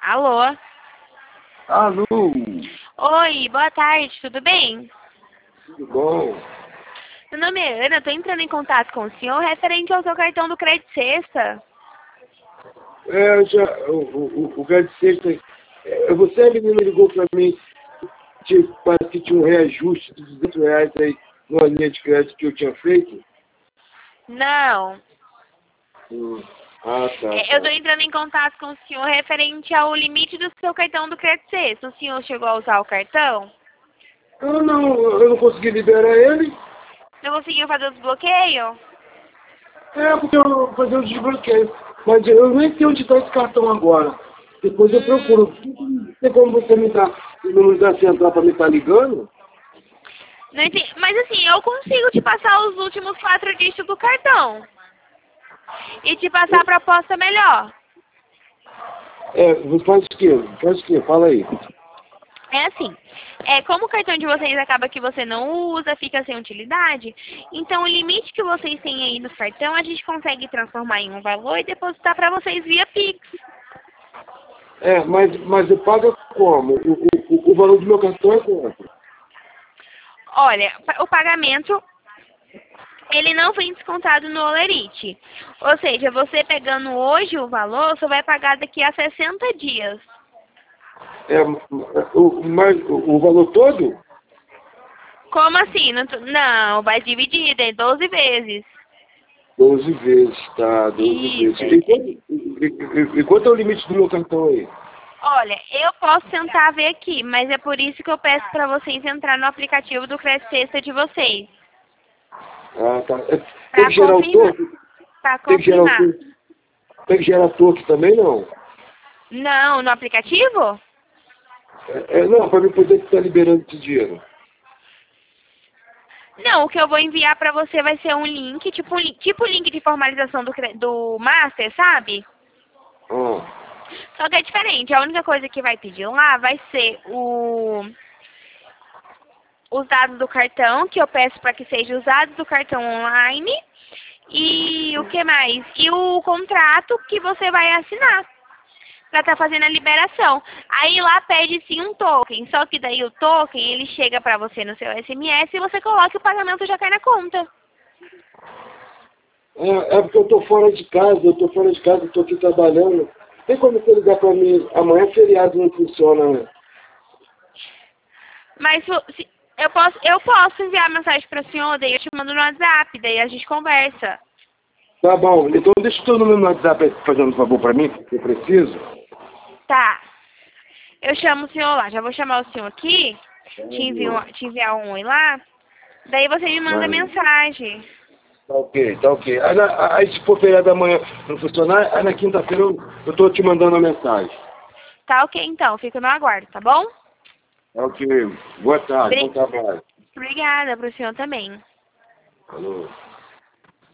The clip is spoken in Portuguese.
Alô? Alô, Oi, boa tarde, tudo bem? tudo bom? Meu nome é Ana, estou entrando em contato com o senhor referente ao seu cartão do Crédito Sexta. O cara de sexta, você, a menina, ligou para mim, parece que tinha um reajuste de R$ 200 aí numa linha de crédito que eu tinha feito. Não, Ah, tá. eu estou entrando em contato com o senhor referente ao limite do seu cartão do Crédito Sexta. O senhor chegou a usar o cartão? Eu não consegui liberar ele. Não conseguiu fazer o desbloqueio? Porque eu vou fazer o desbloqueio. Mas eu nem sei onde está esse cartão agora. Depois eu procuro. Tem como você me dar o número da central para me estar ligando? Não entendi. Mas assim, eu consigo te passar os últimos 4 dígitos do cartão. E te passar a proposta melhor. Faz o quê? Faz o quê? Fala aí. É assim, como o cartão de vocês acaba que você não usa, fica sem utilidade, então o limite que vocês têm aí no cartão a gente consegue transformar em um valor e depositar para vocês via Pix. Mas eu pago como? O valor do meu cartão é quanto? Olha, o pagamento, ele não vem descontado no Olerite. Ou seja, você pegando hoje o valor, você vai pagar daqui a 60 dias. Mas o valor todo? Como assim? Não, vai dividir em 12 vezes. 12 vezes, tá, 12 vezes. Isso. E quanto é o limite do meu cartão aí? Olha, eu posso tentar ver aqui, mas é por isso que eu peço para vocês entrar no aplicativo do Crédito Sexta de vocês. Ah, tá. Tem Para que gerar o confirmar. toque? Para Tem que gerar o confirmar. toque? Tem que gerar toque também, não? Não, no aplicativo? Não, para mim poder estar liberando esse dinheiro. Não, o que eu vou enviar para você vai ser um link, tipo o link de formalização do Master, sabe? Ah, Só que é diferente. A única coisa que vai pedir lá vai ser os dados do cartão, que eu peço para que sejam usados do cartão online. E o que mais? E o contrato que você vai assinar para estar fazendo a liberação. Aí lá pede sim um token, só que daí o token ele chega para você no seu SMS e você coloca e o pagamento já cai na conta. porque eu tô fora de casa, eu tô aqui trabalhando. Tem como você ligar para mim? Amanhã é feriado, não funciona, né? Mas eu posso enviar mensagem para o senhor, daí eu te mando no WhatsApp, daí a gente conversa. Tá bom, então deixa o teu número no WhatsApp aí, fazendo um favor para mim, que eu preciso. Tá. Eu chamo o senhor lá, já vou chamar o senhor aqui, te enviar um oi lá, daí você me manda mensagem. Tá ok, tá ok. Aí se for feriado amanhã não funcionar, aí na quinta-feira eu tô te mandando a mensagem. Tá ok então, fico no aguardo, tá bom? Tá ok. Boa tarde, bom trabalho. Obrigada pro senhor também. Falou.